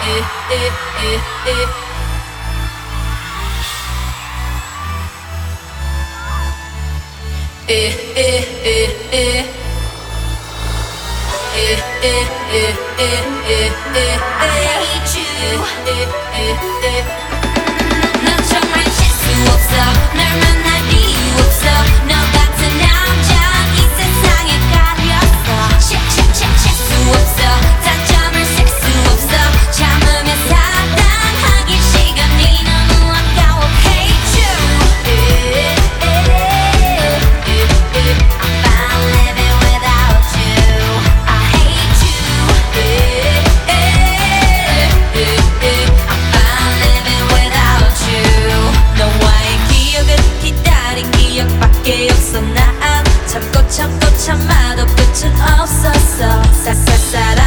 hate you. 넌 정말 실수 없어. 널 만날 이유 없어. 너 같은 남자 이 세상에 가렸어. 실수 없어. 단점을 쓸 수 없어. 참으면 사랑하길 시간이 너무 아까워. Hate you. I'm fine living without you. I hate you. I'm fine living without you. 너와의 기억은 기다린 기억밖에 없어. 난 참고 참고 참아도 끝은 없었어. 사사사라